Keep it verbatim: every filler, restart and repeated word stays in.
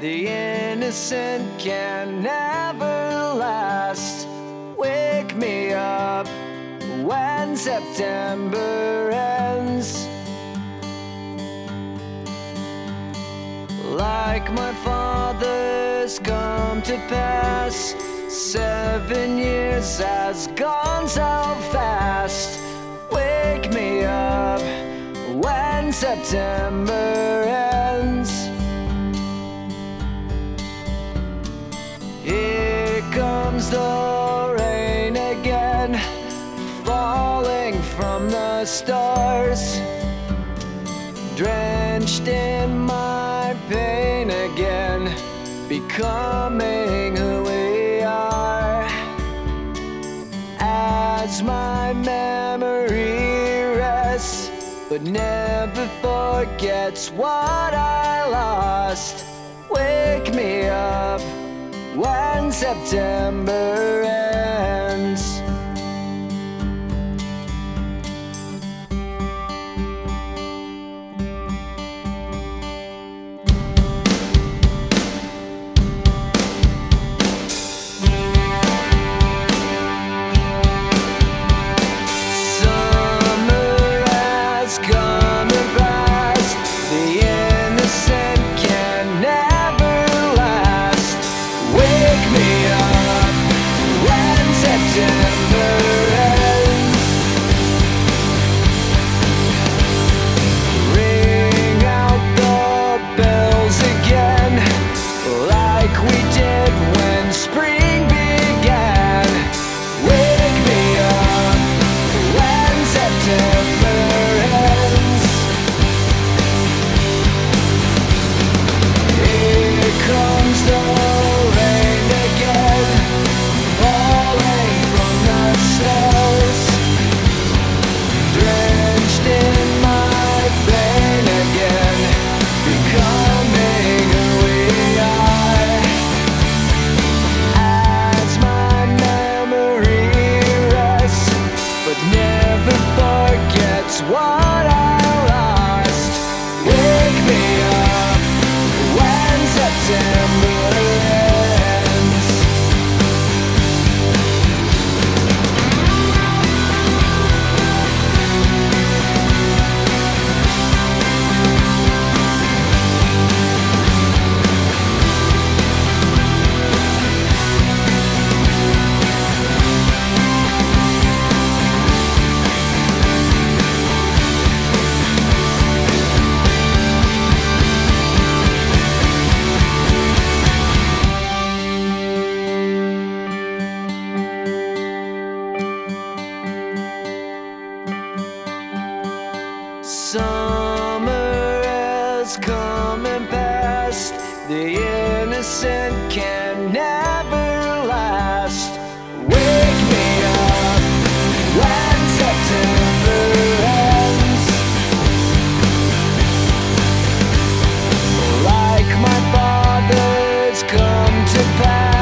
The innocent can never last. Wake me up when September ends. Like my father's come to pass, seven years has gone so fast. Wake me up when September ends. Here comes the rain again, falling from the stars, drenched in my pain again, becoming who we are. As my memory rests, but never forgets what I lost. Wake me up when September ends. What I lost. Wake me up when September ends. Summer has come and passed. The innocent can never last. Wake me up when September ends. Like my father's come to pass,